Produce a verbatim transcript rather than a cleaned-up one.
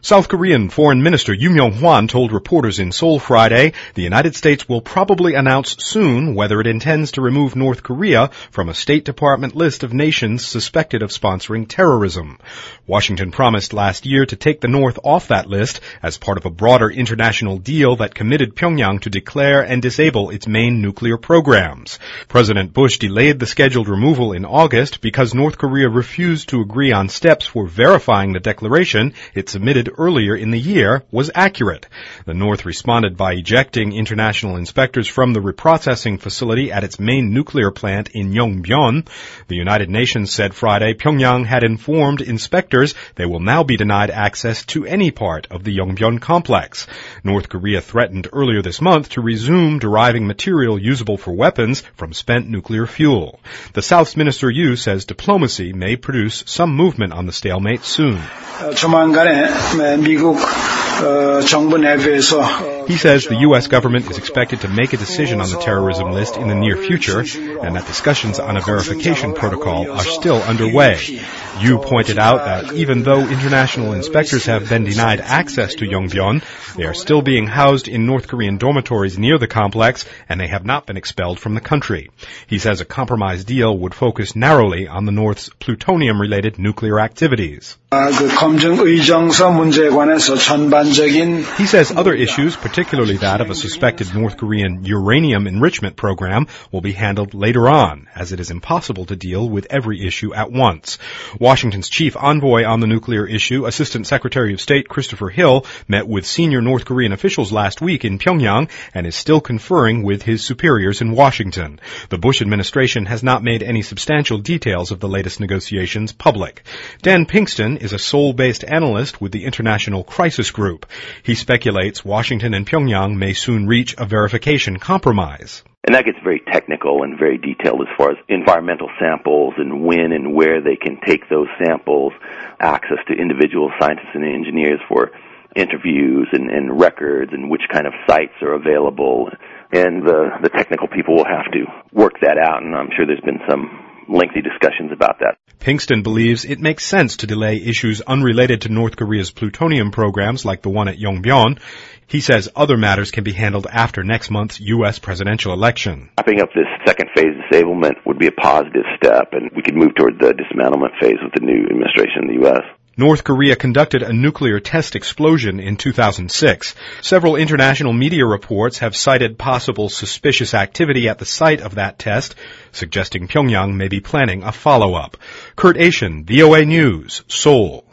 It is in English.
South Korean Foreign Minister Yoon Myung-hwan told reporters in Seoul Friday the United States will probably announce soon whether it intends to remove North Korea from a State Department list of nations suspected of sponsoring terrorism. Washington promised last year to take the North off that list as part of a broader international deal that committed Pyongyang to declare and disable its main nuclear programs. President Bush delayed the scheduled removal in August because North Korea refused to agree on steps for verifying the declaration it submitted earlier in the year was accurate. The North responded by ejecting international inspectors from the reprocessing facility at its main nuclear plant in Yongbyon. The United Nations said Friday Pyongyang had informed inspectors they will now be denied access to any part of the Yongbyon complex. North Korea threatened earlier this month to resume deriving material usable for weapons from spent nuclear fuel. The South's Minister Yu says diplomacy may produce some movement on the stalemate soon. He says the U S government is expected to make a decision on the terrorism list in the near future and that discussions on a verification protocol are still underway. Yu pointed out that even though international inspectors have been denied access to Yongbyon, they are still being housed in North Korean dormitories near the complex and they have not been expelled from the country. He says a compromise deal would focus narrowly on the North's plutonium-related nuclear activities. He says other issues, particularly that of a suspected North Korean uranium enrichment program, will be handled later on, as it is impossible to deal with every issue at once. Washington's chief envoy on the nuclear issue, Assistant Secretary of State Christopher Hill, met with senior North Korean officials last week in Pyongyang and is still conferring with his superiors in Washington. The Bush administration has not made any substantial details of the latest negotiations public. Dan Pinkston is a Seoul-based analyst with the International Crisis Group. He speculates Washington and Pyongyang may soon reach a verification compromise. And that gets very technical and very detailed as far as environmental samples and when and where they can take those samples, access to individual scientists and engineers for interviews and, and records and which kind of sites are available. And the, the technical people will have to work that out, and I'm sure there's been some lengthy discussions about that. Pinkston believes it makes sense to delay issues unrelated to North Korea's plutonium programs like the one at Yongbyon. He says other matters can be handled after next month's U S presidential election. Wrapping up this second phase disablement would be a positive step, and we could move toward the dismantlement phase with the new administration in the U S North Korea conducted a nuclear test explosion in two thousand six. Several international media reports have cited possible suspicious activity at the site of that test, suggesting Pyongyang may be planning a follow-up. Kurt Asian, V O A News, Seoul.